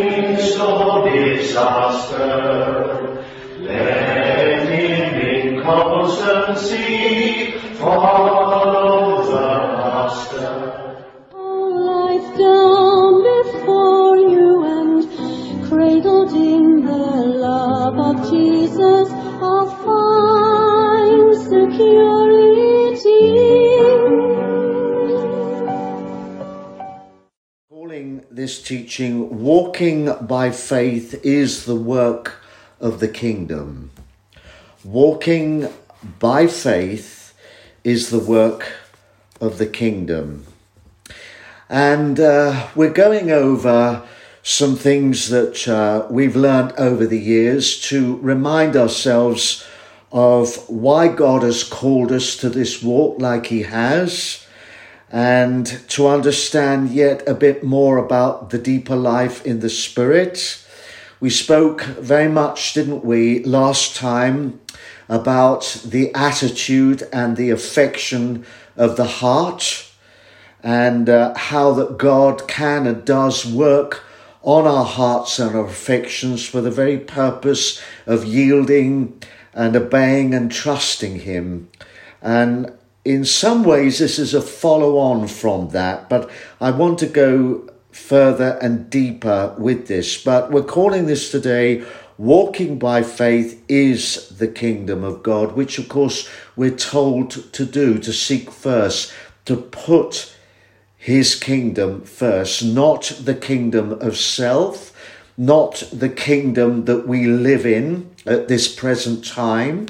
midst of disaster, let him in constancy follow the Master. Life down before you and cradled in the love of Jesus, I'll find security. Calling this teaching, Walking by Faith is the Work of the Kingdom. Walking by faith is the work of the kingdom. And we're going over some things that we've learned over the years to remind ourselves of why God has called us to this walk like he has, and to understand yet a bit more about the deeper life in the Spirit. We spoke very much, didn't we, last time about the attitude and the affection of the heart, and how that God can and does work on our hearts and our affections for the very purpose of yielding and obeying and trusting him. And in some ways this is a follow-on from that, but I want to go further and deeper with this. But we're calling this today, Walking by Faith is the Kingdom of God, which of course we're told to do, to seek first, to put his kingdom first, not the kingdom of self, not the kingdom that we live in at this present time,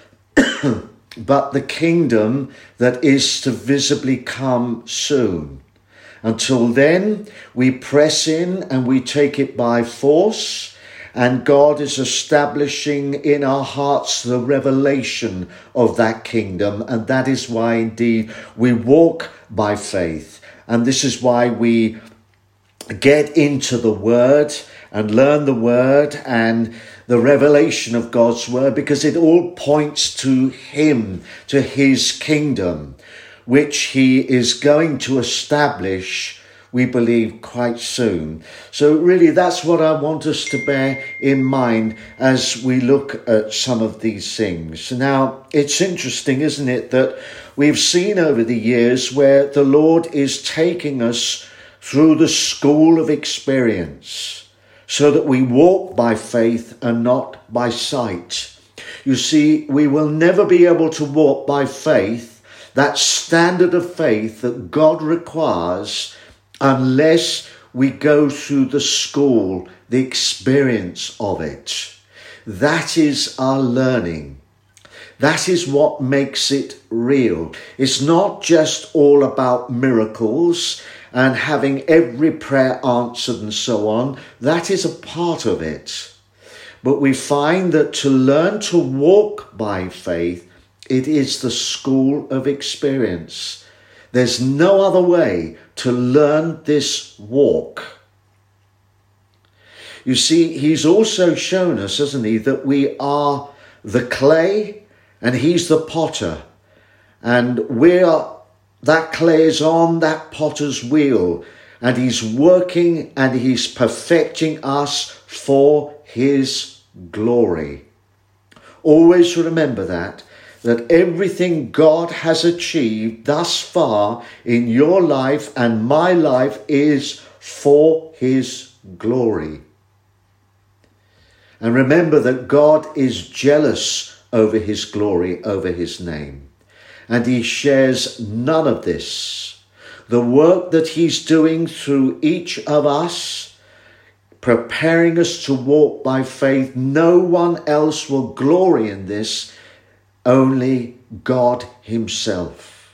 but the kingdom that is to visibly come soon. Until then, we press in and we take it by force, and God is establishing in our hearts the revelation of that kingdom, and that is why indeed we walk by faith. And this is why we get into the Word and learn the Word and the revelation of God's Word, because it all points to him, to his kingdom, which he is going to establish, we believe, quite soon. So really that's what I want us to bear in mind as we look at some of these things. Now, it's interesting, isn't it, that we've seen over the years where the Lord is taking us through the school of experience so that we walk by faith and not by sight. You see, we will never be able to walk by faith, that standard of faith that God requires, unless we go through the school, the experience of it. That is our learning. That is what makes it real. It's not just all about miracles and having every prayer answered and so on. That is a part of it. But we find that to learn to walk by faith, it is the school of experience. There's no other way to learn this walk. You see, he's also shown us, hasn't he, that we are the clay and he's the potter. And that clay is on that potter's wheel, and he's working and he's perfecting us for his glory. Always remember that everything God has achieved thus far in your life and my life is for his glory. And remember that God is jealous over his glory, over his name. And he shares none of this. The work that he's doing through each of us, preparing us to walk by faith, no one else will glory in this, only God himself.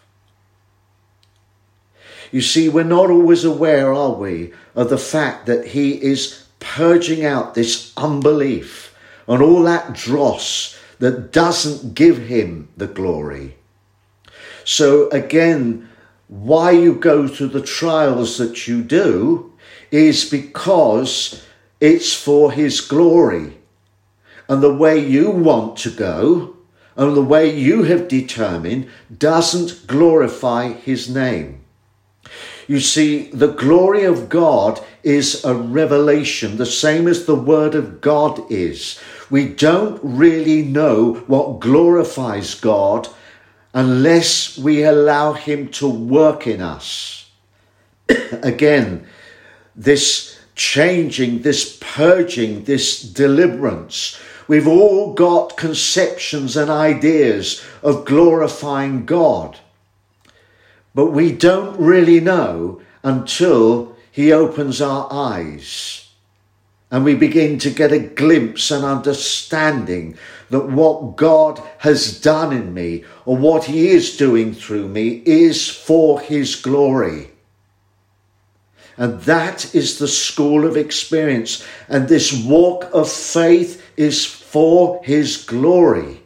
You see, we're not always aware, are we, of the fact that he is purging out this unbelief and all that dross that doesn't give him the glory. So again, why you go through the trials that you do is because it's for his glory. And the way you want to go and the way you have determined doesn't glorify his name. You see, the glory of God is a revelation, the same as the word of God is. We don't really know what glorifies God unless we allow him to work in us. Again, this changing, this purging, this deliverance. We've all got conceptions and ideas of glorifying God. But we don't really know until he opens our eyes and we begin to get a glimpse and understanding that what God has done in me or what he is doing through me is for his glory. And that is the school of experience. And this walk of faith is for his glory.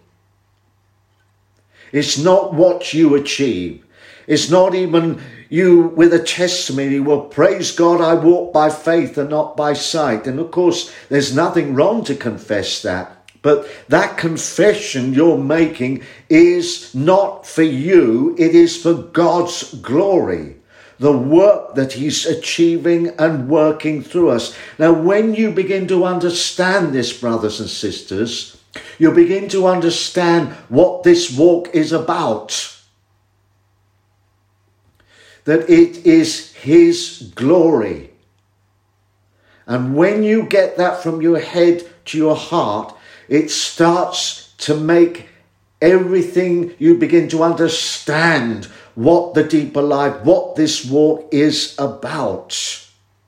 It's not what you achieve. It's not even you with a testimony, well, praise God, I walk by faith and not by sight. And of course, there's nothing wrong to confess that. But that confession you're making is not for you. It is for God's glory. The work that he's achieving and working through us. Now, when you begin to understand this, brothers and sisters, you'll begin to understand what this walk is about. That it is his glory. And when you get that from your head to your heart, it starts to make everything, you begin to understand what the deeper life, what this walk is about.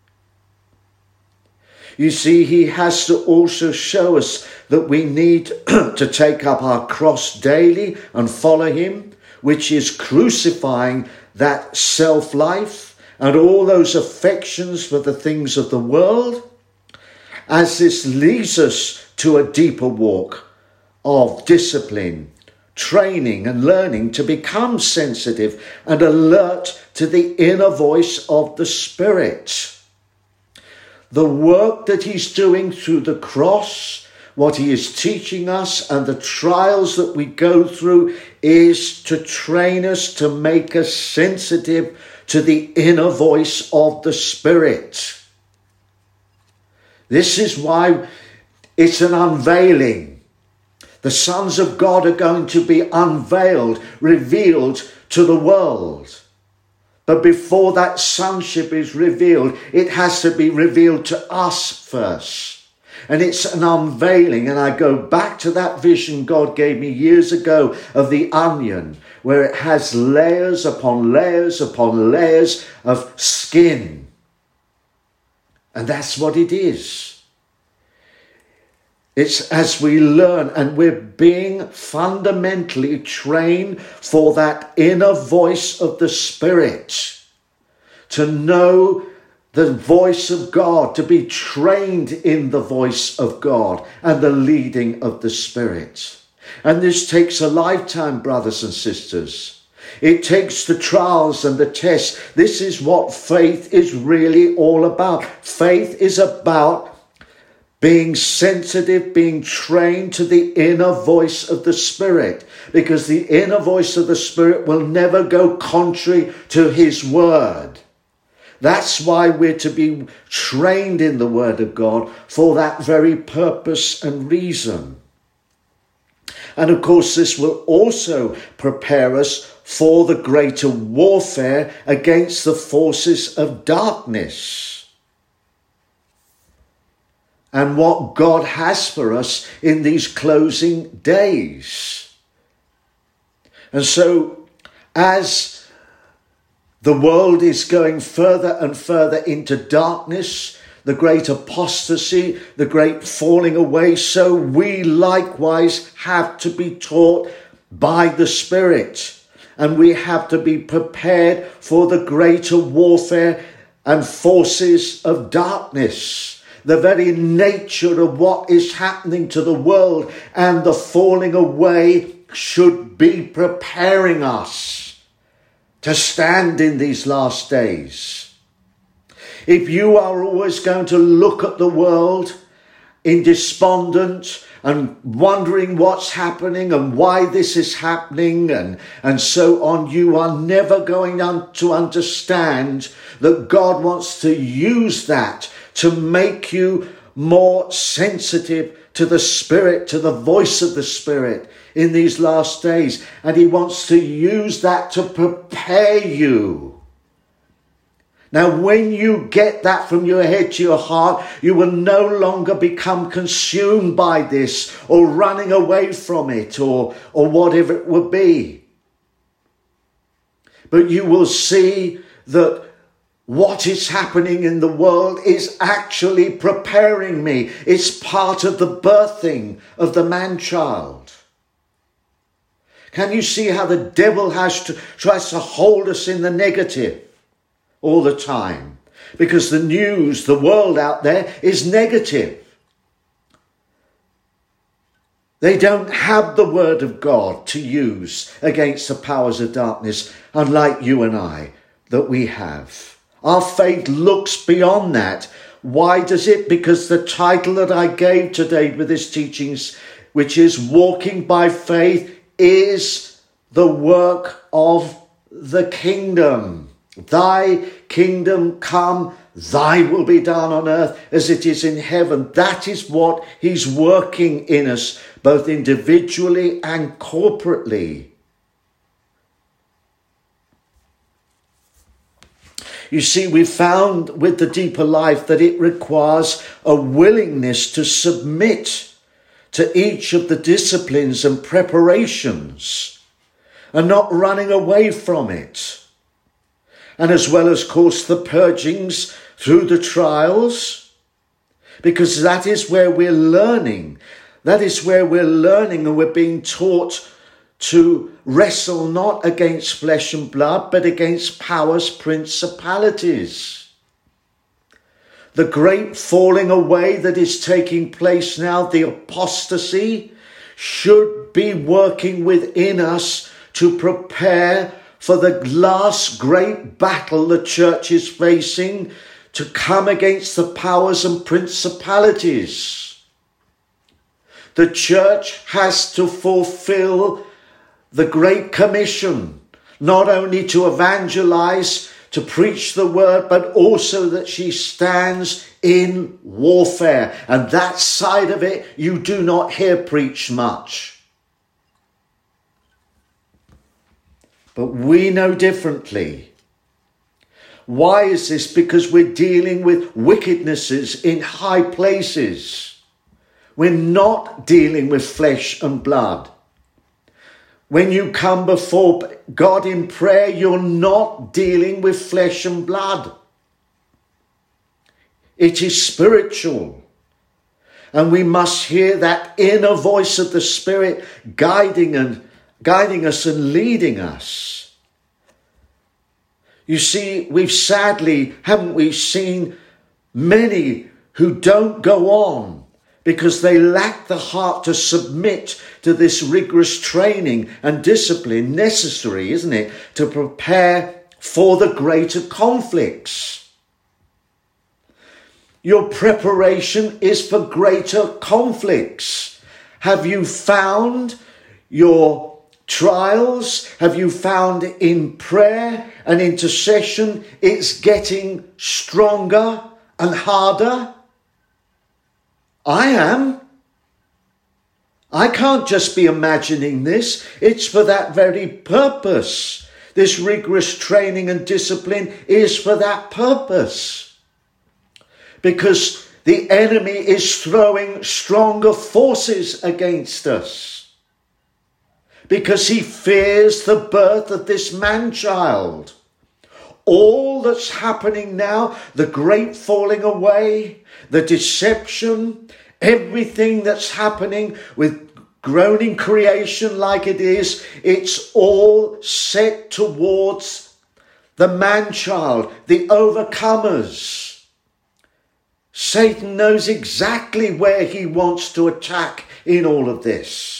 You see, he has to also show us that we need to take up our cross daily and follow him, which is crucifying that self-life and all those affections for the things of the world, as this leads us to a deeper walk of discipline, training and learning to become sensitive and alert to the inner voice of the Spirit. The work that he's doing through the cross, what he is teaching us and the trials that we go through is to train us, to make us sensitive to the inner voice of the Spirit. This is why it's an unveiling. The sons of God are going to be unveiled, revealed to the world. But before that sonship is revealed, it has to be revealed to us first. And it's an unveiling. And I go back to that vision God gave me years ago of the onion, where it has layers upon layers upon layers of skin. And that's what it is. It's as we learn and we're being fundamentally trained for that inner voice of the Spirit, to know the voice of God, to be trained in the voice of God and the leading of the Spirit. And this takes a lifetime, brothers and sisters. It takes the trials and the tests. This is what faith is really all about. Faith is about being sensitive, being trained to the inner voice of the Spirit, because the inner voice of the Spirit will never go contrary to his word. That's why we're to be trained in the word of God for that very purpose and reason. And of course, this will also prepare us for the greater warfare against the forces of darkness. And what God has for us in these closing days. And so, as the world is going further and further into darkness, the great apostasy, the great falling away, so we likewise have to be taught by the Spirit. And we have to be prepared for the greater warfare and forces of darkness. The very nature of what is happening to the world and the falling away should be preparing us to stand in these last days. If you are always going to look at the world in despondent and wondering what's happening and why this is happening and so on, you are never going to understand that God wants to use that to make you more sensitive to the Spirit, to the voice of the Spirit in these last days. And he wants to use that to prepare you. Now, when you get that from your head to your heart, you will no longer become consumed by this or running away from it or whatever it will be. But you will see that what is happening in the world is actually preparing me. It's part of the birthing of the man-child. Can you see how the devil tries to hold us in the negative all the time? Because the news, the world out there is negative. They don't have the word of God to use against the powers of darkness, unlike you and I, that we have. Our faith looks beyond that. Why does it? Because the title that I gave today with this teachings, which is Walking by Faith, is the work of the kingdom. Thy kingdom come, thy will be done on earth as it is in heaven. That is what he's working in us, both individually and corporately. You see, we found with the deeper life that it requires a willingness to submit to each of the disciplines and preparations and not running away from it. And as well as, of course, the purgings through the trials, because that is where we're learning. That is where we're learning and we're being taught to wrestle not against flesh and blood, but against powers, principalities. The great falling away that is taking place now, the apostasy, should be working within us to prepare for the last great battle the church is facing, to come against the powers and principalities. The church has to fulfill the Great Commission, not only to evangelize, to preach the word, but also that she stands in warfare. And that side of it, you do not hear preached much. But we know differently. Why is this? Because we're dealing with wickednesses in high places. We're not dealing with flesh and blood. When you come before God in prayer, you're not dealing with flesh and blood. It is spiritual. And we must hear that inner voice of the Spirit guiding us and leading us. You see, haven't we seen many who don't go on because they lack the heart to submit to this rigorous training and discipline necessary, isn't it, to prepare for the greater conflicts. Your preparation is for greater conflicts. Have you found your trials? Have you found in prayer and intercession it's getting stronger and harder? I am. I can't just be imagining this. It's for that very purpose. This rigorous training and discipline is for that purpose. Because the enemy is throwing stronger forces against us. Because he fears the birth of this man-child. All that's happening now, the great falling away, the deception, everything that's happening with groaning creation like it is, it's all set towards the man-child, the overcomers. Satan knows exactly where he wants to attack in all of this.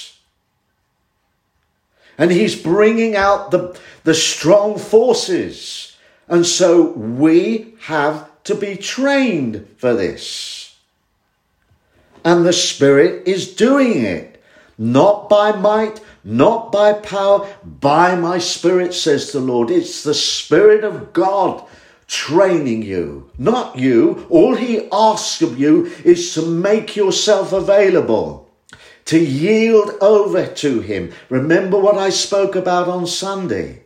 And he's bringing out the strong forces. And so we have to be trained for this. And the Spirit is doing it. Not by might, not by power, by my Spirit, says the Lord. It's the Spirit of God training you, not you. All he asks of you is to make yourself available, to yield over to him. Remember what I spoke about on Sunday.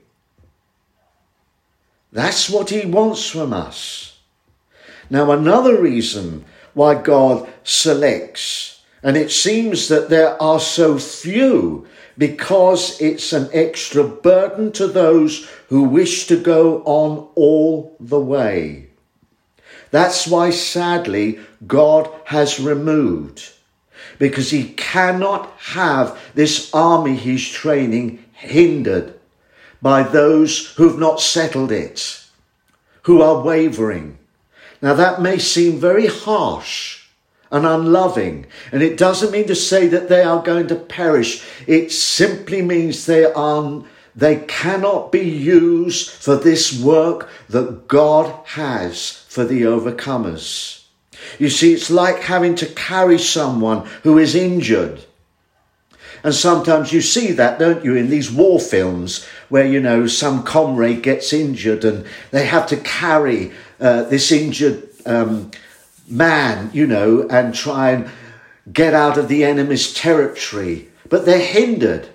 That's what he wants from us. Now, another reason why God selects, and it seems that there are so few, because it's an extra burden to those who wish to go on all the way. That's why, sadly, God has removed, because he cannot have this army he's training hindered by those who've not settled it, who are wavering. Now, that may seem very harsh and unloving, and it doesn't mean to say that they are going to perish. It simply means they cannot be used for this work that God has for the overcomers. You see, it's like having to carry someone who is injured. And sometimes you see that, don't you, in these war films where, some comrade gets injured and they have to carry this injured man, and try and get out of the enemy's territory. But they're hindered.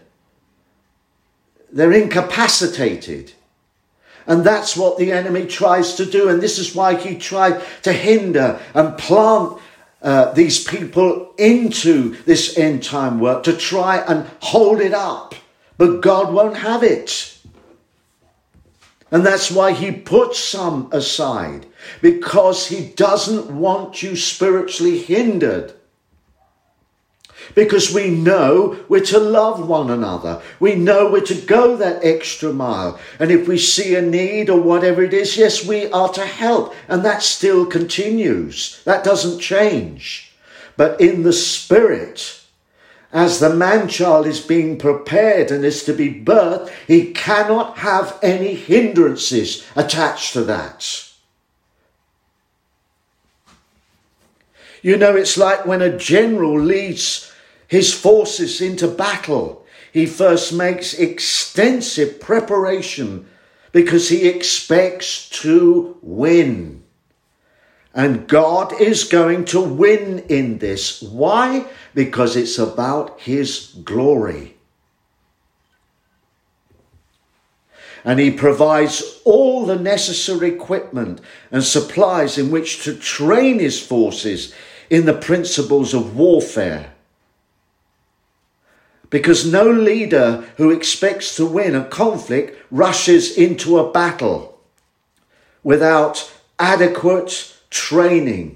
They're incapacitated. And that's what the enemy tries to do. And this is why he tried to hinder and plant these people into this end time work, to try and hold it up. But God won't have it. And that's why he puts some aside, because he doesn't want you spiritually hindered. Because we know we're to love one another. We know we're to go that extra mile. And if we see a need or whatever it is, yes, we are to help. And that still continues. That doesn't change. But in the Spirit, as the man-child is being prepared and is to be birthed, he cannot have any hindrances attached to that. It's like when a general leads his forces into battle. He first makes extensive preparation because he expects to win. And God is going to win in this. Why? Because it's about his glory. And he provides all the necessary equipment and supplies in which to train his forces in the principles of warfare. Because no leader who expects to win a conflict rushes into a battle without adequate training.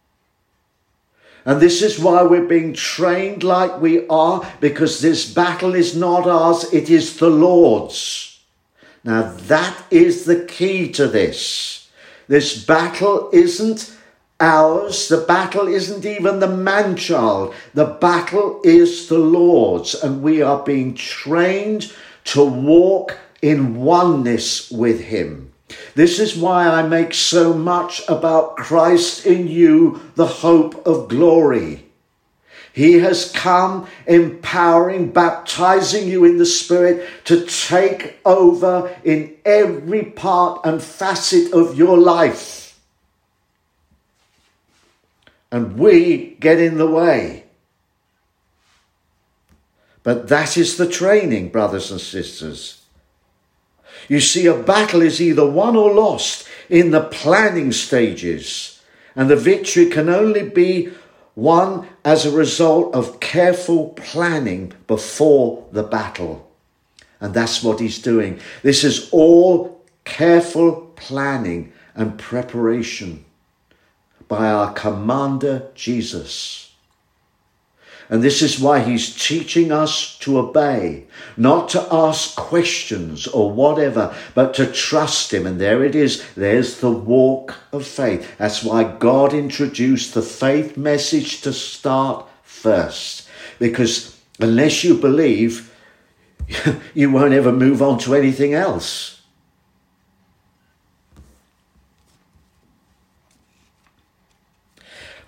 And this is why we're being trained like we are, because this battle is not ours, it is the Lord's. Now that is the key to this. This battle isn't ours. The battle isn't even the man-child. The battle is the Lord's, and we are being trained to walk in oneness with him. This is why I make so much about Christ in you, the hope of glory. He has come empowering, baptizing you in the Spirit to take over in every part and facet of your life. And we get in the way. But that is the training, brothers and sisters. You see, a battle is either won or lost in the planning stages. And the victory can only be won as a result of careful planning before the battle. And that's what he's doing. This is all careful planning and preparation by our commander, Jesus. And this is why he's teaching us to obey, not to ask questions or whatever, but to trust him. And there it is. There's the walk of faith. That's why God introduced the faith message to start first. Because unless you believe, you won't ever move on to anything else.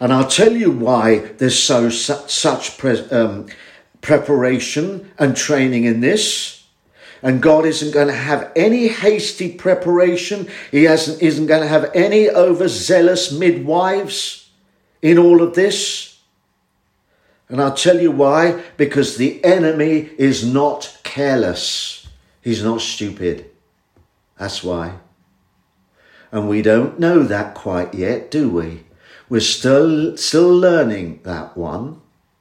And I'll tell you why there's such preparation and training in this. And God isn't going to have any hasty preparation. He isn't going to have any overzealous midwives in all of this. And I'll tell you why. Because the enemy is not careless. He's not stupid. That's why. And we don't know that quite yet, do we? We're still learning that one.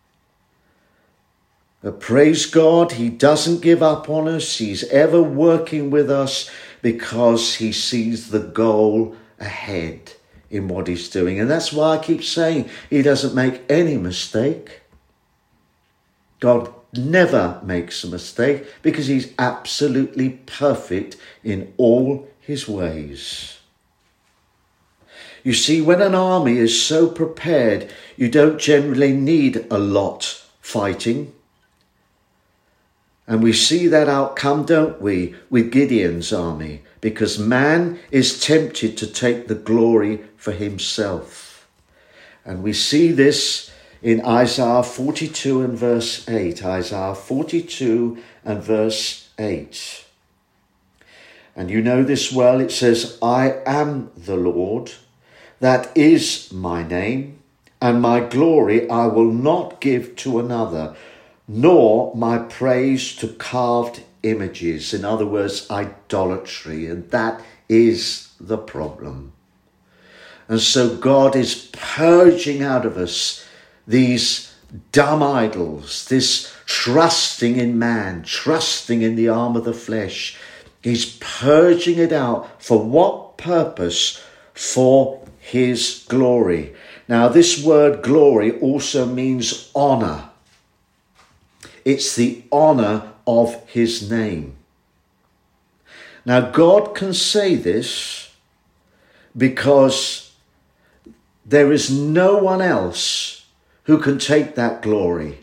But praise God, he doesn't give up on us. He's ever working with us because he sees the goal ahead in what he's doing. And that's why I keep saying he doesn't make any mistake. God never makes a mistake because he's absolutely perfect in all his ways. You see, when an army is so prepared, you don't generally need a lot fighting. And we see that outcome, don't we, with Gideon's army, because man is tempted to take the glory for himself. And we see this in Isaiah 42 and verse 8. Isaiah 42 and verse 8. And you know this well. It says, I am the Lord. That is my name, and my glory I will not give to another, nor my praise to carved images. In other words, idolatry. And that is the problem. And so God is purging out of us these dumb idols, this trusting in man, trusting in the arm of the flesh. He's purging it out. For what purpose? For his glory. Now, this word glory also means honor. It's the honor of his name. Now, God can say this because there is no one else who can take that glory.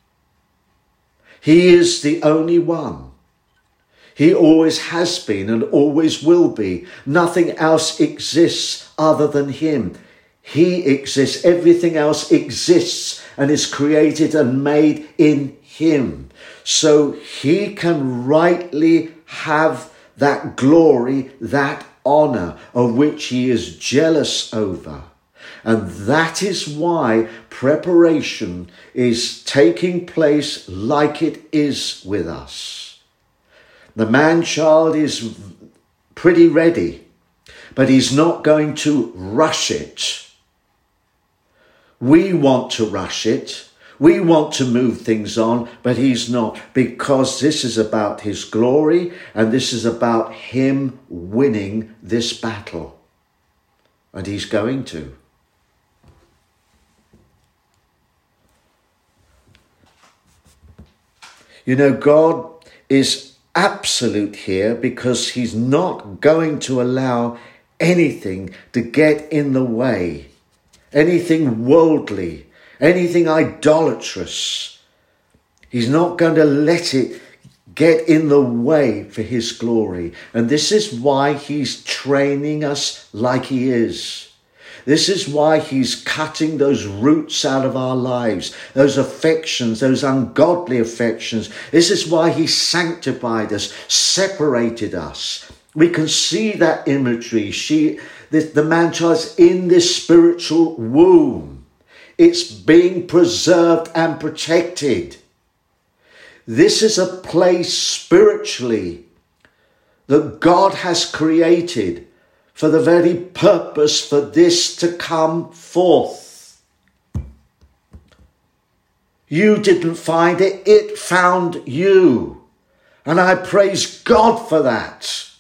He is the only one. He always has been and always will be. Nothing else exists other than him. He exists. Everything else exists and is created and made in him. So he can rightly have that glory, that honor of which he is jealous over. And that is why preparation is taking place like it is with us. The man-child is pretty ready, but he's not going to rush it. We want to rush it. We want to move things on, but he's not, because this is about his glory and this is about him winning this battle. And he's going to. You know, God is absolute here because he's not going to allow anything to get in the way, anything worldly, anything idolatrous. He's not going to let it get in the way for his glory. And this is why he's training us like he is. This is why he's cutting those roots out of our lives, those affections, those ungodly affections. This is why he sanctified us, separated us. We can see that imagery. The man-child's in this spiritual womb. It's being preserved and protected. This is a place spiritually that God has created for the very purpose for this to come forth. You didn't find it, it found you. And I praise God for that.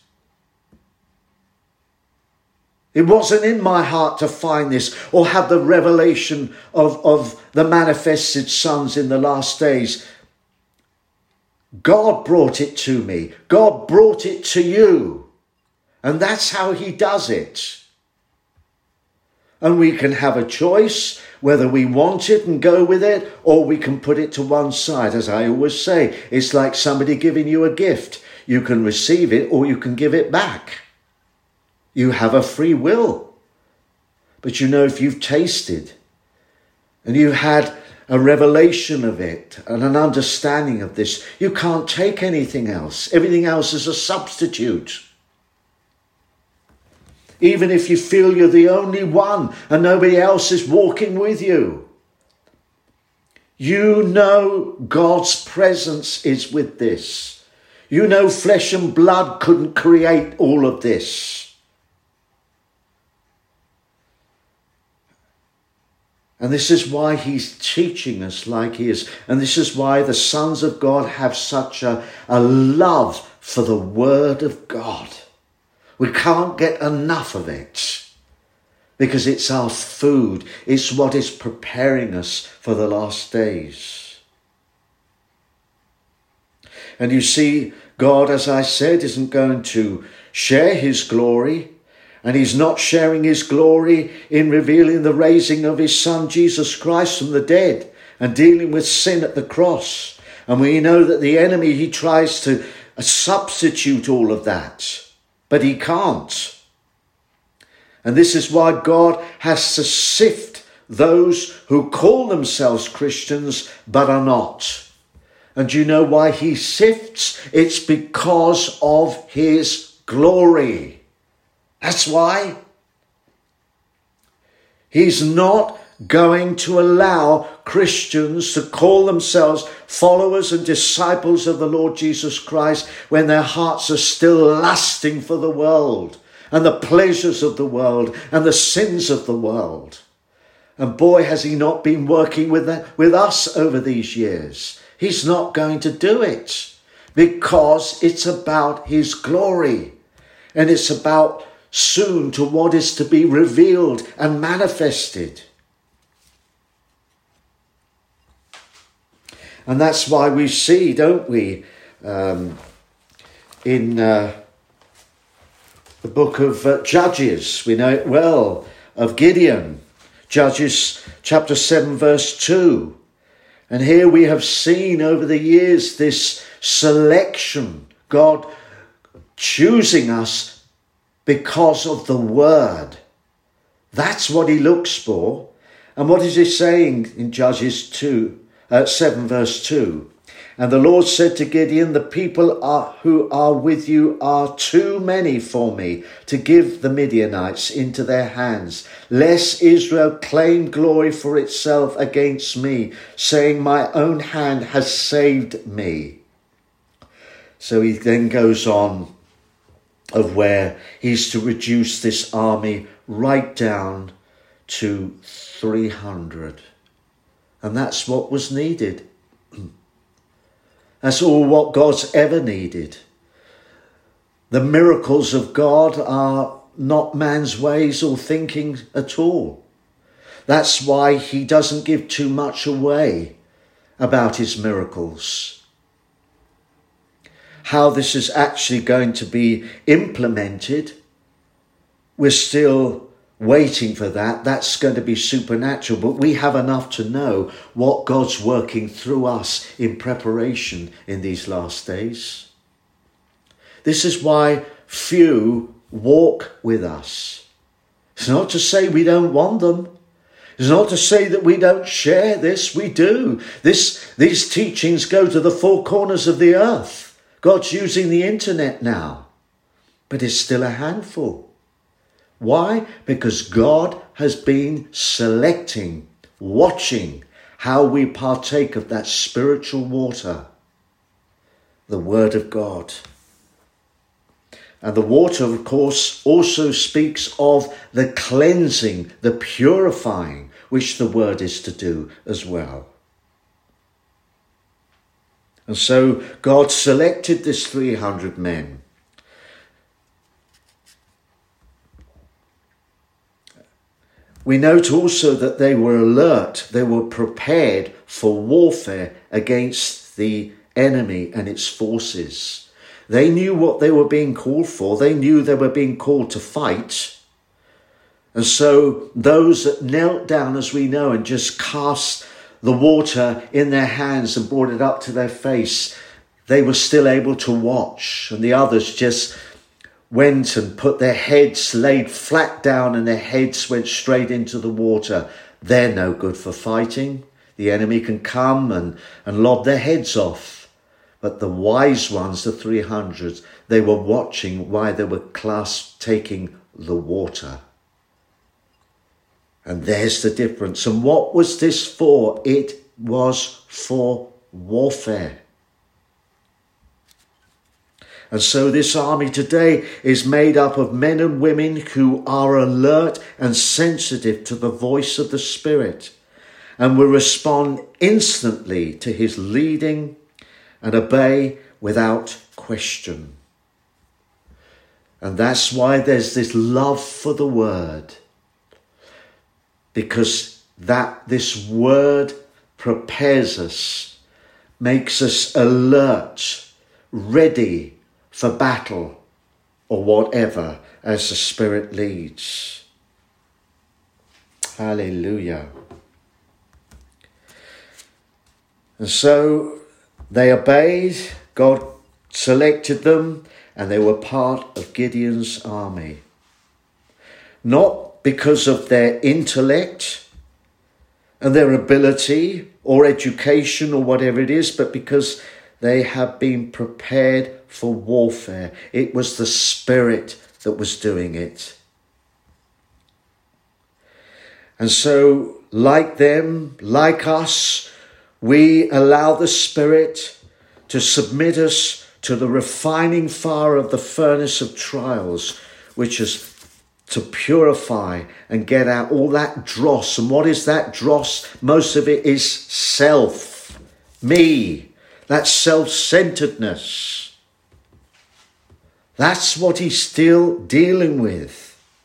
It wasn't in my heart to find this or have the revelation of the manifested sons in the last days. God brought it to me. God brought it to you. And that's how he does it. And we can have a choice whether we want it and go with it, or we can put it to one side. As I always say, it's like somebody giving you a gift. You can receive it or you can give it back. You have a free will. But you know, if you've tasted and you had a revelation of it and an understanding of this, you can't take anything else. Everything else is a substitute. Even if you feel you're the only one and nobody else is walking with you, you know God's presence is with this. You know flesh and blood couldn't create all of this. And this is why he's teaching us like he is. And this is why the sons of God have such a love for the word of God. We can't get enough of it because it's our food. It's what is preparing us for the last days. And you see, God, as I said, isn't going to share his glory. And he's not sharing his glory in revealing the raising of his son, Jesus Christ, from the dead and dealing with sin at the cross. And we know that the enemy, he tries to substitute all of that, but he can't. And this is why God has to sift those who call themselves Christians but are not. And do you know why he sifts? It's because of his glory. That's why. He's not going to allow Christians to call themselves followers and disciples of the Lord Jesus Christ when their hearts are still lusting for the world and the pleasures of the world and the sins of the world. And boy, has he not been working with us over these years. He's not going to do it because it's about his glory, and it's about soon to what is to be revealed and manifested. And that's why we see, don't we, in the book of Judges, we know it well, of Gideon, Judges chapter 7 verse 2. And here we have seen over the years this selection, God choosing us because of the word. That's what he looks for. And what is he saying in Judges 7 verse 2? And the Lord said to Gideon, the people who are with you are too many for me to give the Midianites into their hands, lest Israel claim glory for itself against me, saying, my own hand has saved me. So he then goes on of where he's to reduce this army right down to 300. And that's what was needed. That's all what God's ever needed. The miracles of God are not man's ways or thinking at all. That's why he doesn't give too much away about his miracles. How this is actually going to be implemented, we're still waiting for that. That's going to be supernatural, but we have enough to know what God's working through us in preparation in these last days. This is why few walk with us. It's not to say we don't want them. It's not to say that we don't share this. We do. These teachings go to the four corners of the earth. God's using the internet now, but it's still a handful. Why? Because God has been selecting, watching how we partake of that spiritual water, the Word of God. And the water, of course, also speaks of the cleansing, the purifying, which the Word is to do as well. And so God selected this 300 men. We note also that they were alert, they were prepared for warfare against the enemy and its forces. They knew what they were being called for. They knew they were being called to fight. And so those that knelt down, as we know, and just cast the water in their hands and brought it up to their face, they were still able to watch. And the others just went and put their heads laid flat down and their heads went straight into the water. They're no good for fighting. The enemy can come and lob their heads off. But the wise ones, the 300s, they were watching while they were taking the water. And there's the difference. And what was this for? It was for warfare. And so this army today is made up of men and women who are alert and sensitive to the voice of the Spirit and will respond instantly to his leading and obey without question. And that's why there's this love for the word, because this word prepares us, makes us alert, ready for battle or whatever as the Spirit leads. Hallelujah. And so they obeyed, God selected them, and they were part of Gideon's army. Not because of their intellect and their ability or education or whatever it is, but because they have been prepared for warfare. It was the Spirit that was doing it. And so, like them, like us, we allow the Spirit to submit us to the refining fire of the furnace of trials, which is to purify and get out all that dross. And what is that dross? Most of it is self, me, that self-centeredness. That's what he's still dealing with.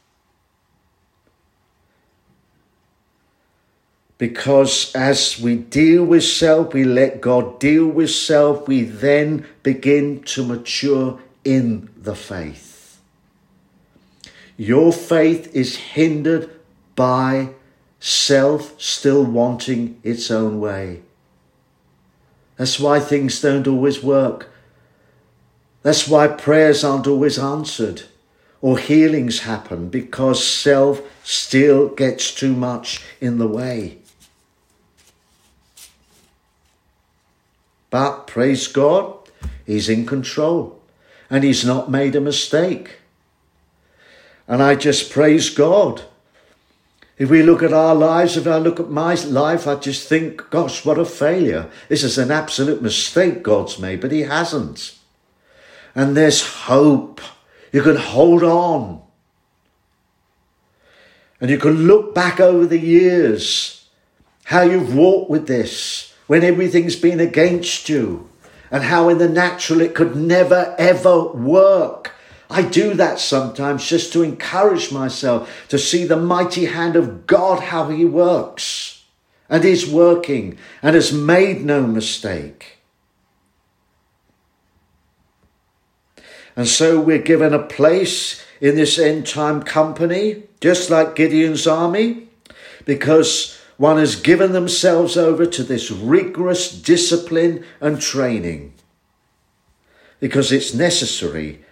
Because as we deal with self, we let God deal with self, we then begin to mature in the faith. Your faith is hindered by self still wanting its own way. That's why things don't always work. That's why prayers aren't always answered or healings happen, because self still gets too much in the way. But praise God, he's in control and he's not made a mistake. And I just praise God. If we look at our lives, if I look at my life, I just think, gosh, what a failure. This is an absolute mistake God's made, but he hasn't. And there's hope. You can hold on. And you can look back over the years, how you've walked with this, when everything's been against you, and how in the natural it could never, ever work. I do that sometimes just to encourage myself to see the mighty hand of God, how he works and is working and has made no mistake. And so we're given a place in this end time company, just like Gideon's army, because one has given themselves over to this rigorous discipline and training, because it's necessary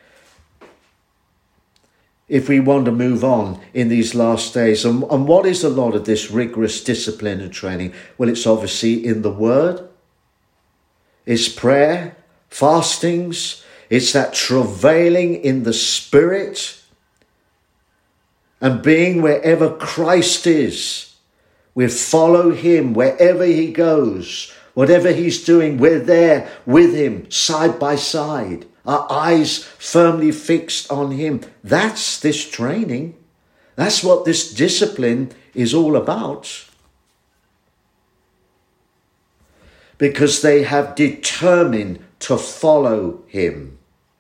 if we want to move on in these last days. And what is a lot of this rigorous discipline and training? Well, it's obviously in the word. It's prayer, fastings. It's that travailing in the Spirit and being wherever Christ is. We follow him wherever he goes. Whatever he's doing, we're there with him, side by side. Our eyes firmly fixed on him. That's this training. That's what this discipline is all about. Because they have determined to follow him.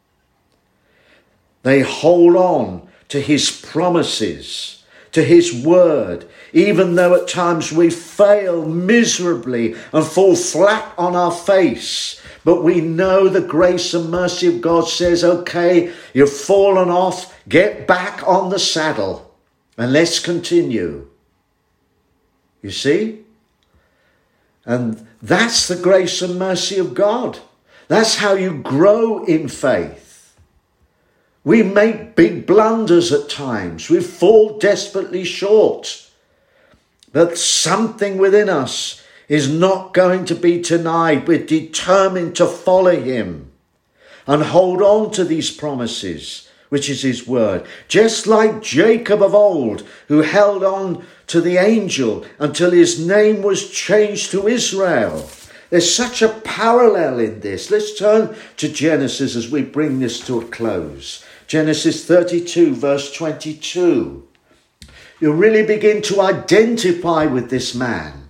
They hold on to his promises, to his word, even though at times we fail miserably and fall flat on our face. But we know the grace and mercy of God says, okay, you've fallen off, get back on the saddle and let's continue. You see? And that's the grace and mercy of God. That's how you grow in faith. We make big blunders at times. We fall desperately short. But something within us is not going to be denied. We're determined to follow him and hold on to these promises, which is his word. Just like Jacob of old, who held on to the angel until his name was changed to Israel. There's such a parallel in this. Let's turn to Genesis as we bring this to a close. Genesis 32, verse 22. You really begin to identify with this man.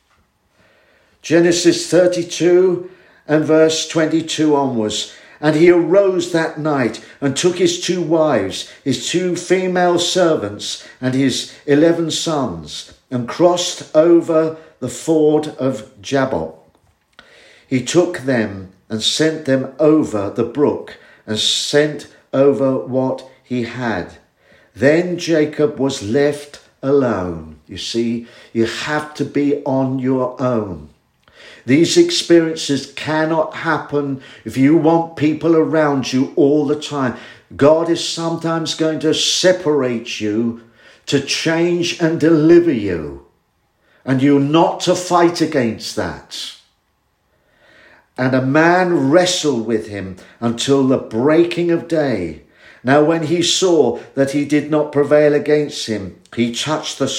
Genesis 32 and verse 22 onwards. And he arose that night and took his 2 wives, his 2 female servants, and his 11 sons, and crossed over the ford of Jabbok. He took them and sent them over the brook, and sent over what he had. Then Jacob was left alone. You see, you have to be on your own. These experiences cannot happen if you want people around you all the time. God is sometimes going to separate you to change and deliver you. And you're not to fight against that. And a man wrestled with him until the breaking of day. Now when he saw that he did not prevail against him, he touched the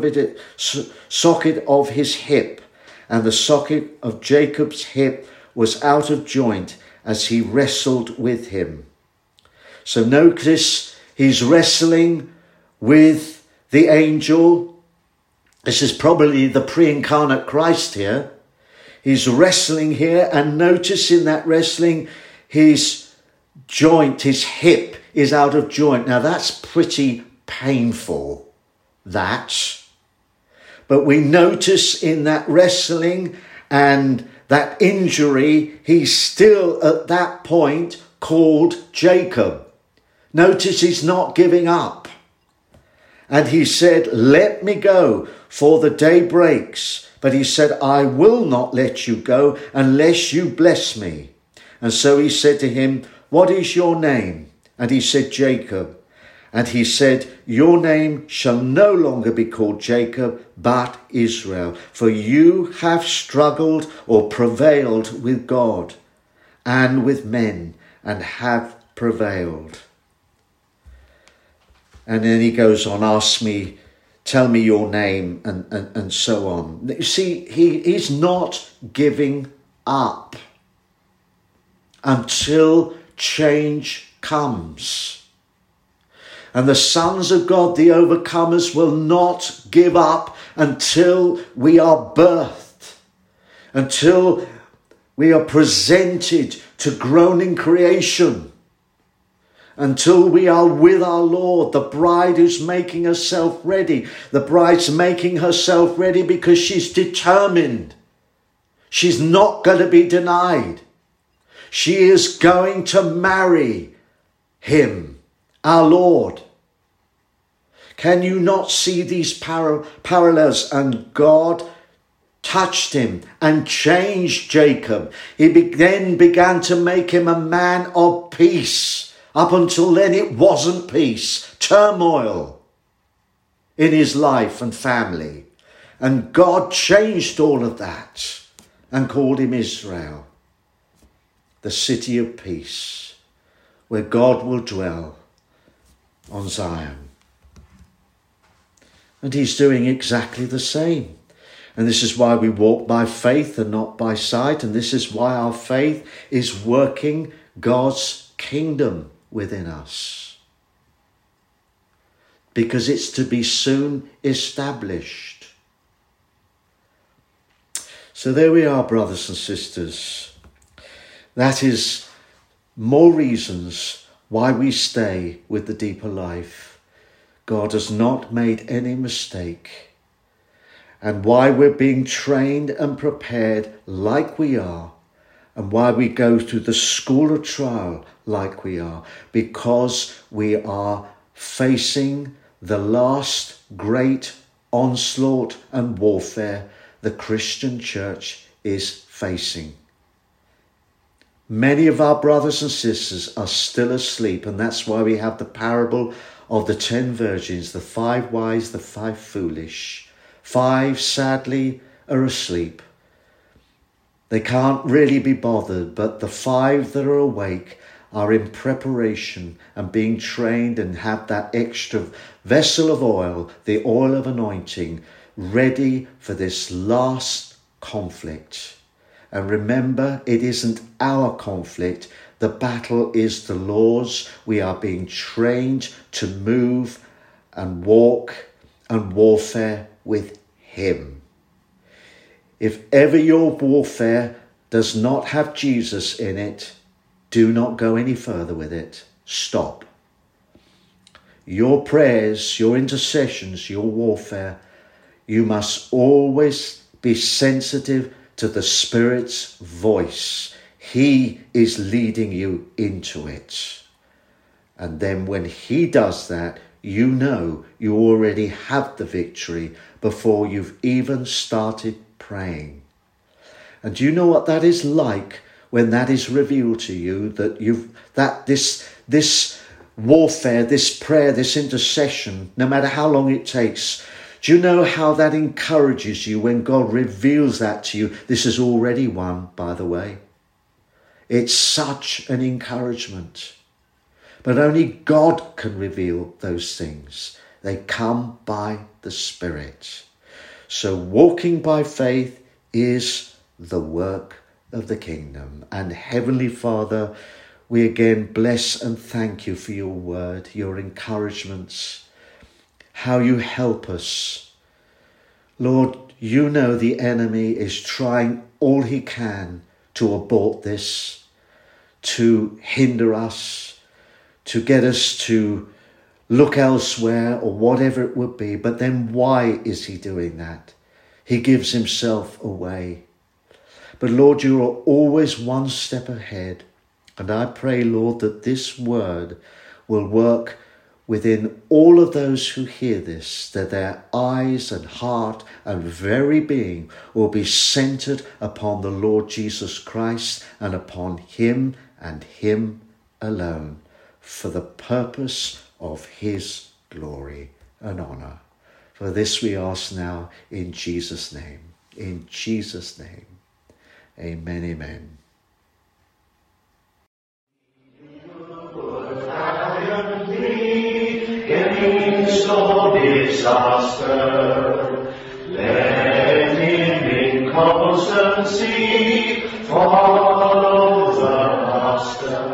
socket of his hip, and the socket of Jacob's hip was out of joint as he wrestled with him. So notice he's wrestling with the angel. This is probably the pre-incarnate Christ here. He's wrestling here, and notice in that wrestling his joint, his hip is out of joint. Now that's pretty painful, that. But we notice in that wrestling and that injury, he's still at that point called Jacob. Notice he's not giving up. And he said, let me go, for the day breaks. But he said, I will not let you go unless you bless me. And so he said to him, what is your name? And he said, Jacob. And he said, your name shall no longer be called Jacob, but Israel. For you have struggled or prevailed with God and with men, and have prevailed. And then he goes on, tell me your name, and so on. You see, he's not giving up until change comes. And the sons of God, the overcomers, will not give up until we are birthed, until we are presented to groaning creation, until we are with our Lord. The bride who's making herself ready. The bride's making herself ready because she's determined. She's not going to be denied. She is going to marry him, our Lord. Can you not see these parallels? And God touched him and changed Jacob. He then began to make him a man of peace. Up until then, it wasn't peace, turmoil in his life and family. And God changed all of that and called him Israel, the city of peace, where God will dwell on Zion. And he's doing exactly the same. And this is why we walk by faith and not by sight. And this is why our faith is working God's kingdom within us. Because it's to be soon established. So there we are, brothers and sisters. That is more reasons why we stay with the deeper life. God has not made any mistake. And why we're being trained and prepared like we are. And why we go through the school of trial like we are. Because we are facing the last great onslaught and warfare the Christian church is facing. Many of our brothers and sisters are still asleep, and that's why we have the parable of the 10 virgins, the 5 wise, the 5 foolish. 5, sadly, are asleep. They can't really be bothered, but the 5 that are awake are in preparation and being trained and have that extra vessel of oil, the oil of anointing, ready for this last conflict. And remember, it isn't our conflict. The battle is the Lord's. We are being trained to move and walk and warfare with him. If ever your warfare does not have Jesus in it, do not go any further with it. Stop. Your prayers, your intercessions, your warfare, you must always be sensitive to the Spirit's voice. He is leading you into it. And then when he does that, you know you already have the victory before you've even started praying. And do you know what that is like when that is revealed to you, that this warfare, this prayer, this intercession, no matter how long it takes, do you know how that encourages you when God reveals that to you? This is already won, by the way. It's such an encouragement. But only God can reveal those things. They come by the Spirit. So walking by faith is the work of the kingdom. And Heavenly Father, we again bless and thank you for your word, your encouragements, how you help us. Lord, you know the enemy is trying all he can to abort this, to hinder us, to get us to look elsewhere or whatever it would be. But then why is he doing that? He gives himself away. But Lord, you are always one step ahead. And I pray, Lord, that this word will work within all of those who hear this, that their eyes and heart and very being will be centered upon the Lord Jesus Christ and upon him and him alone, for the purpose of his glory and honour. For this we ask now in Jesus' name. In Jesus' name. Amen, amen. Of disaster, let him in constancy follow the master.